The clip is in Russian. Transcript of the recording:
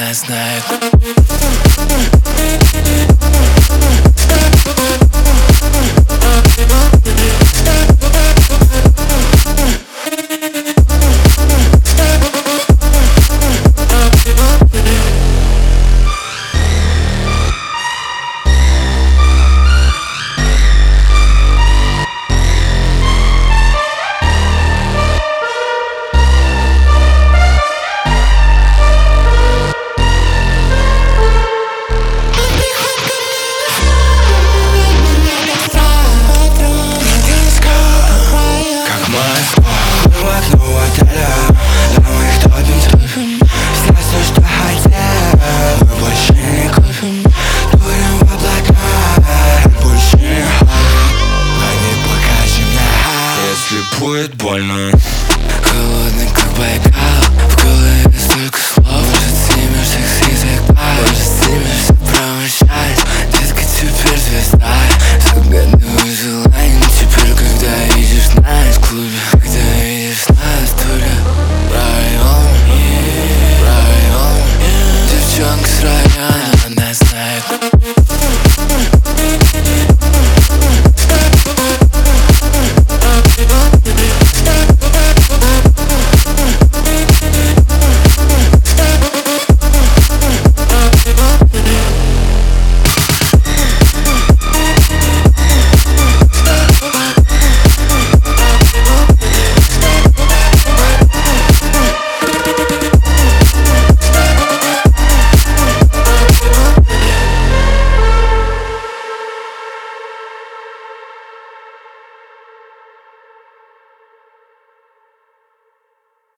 нас знает. Будет больно. Холодный, как Байкал, в голове столько слов. Может, снимешься с языка, может, снимешься промолчать. Детка, теперь звезда, загадывай желание. Теперь, когда видишь нас в клубе, когда видишь нас только в районе, девчонка с района.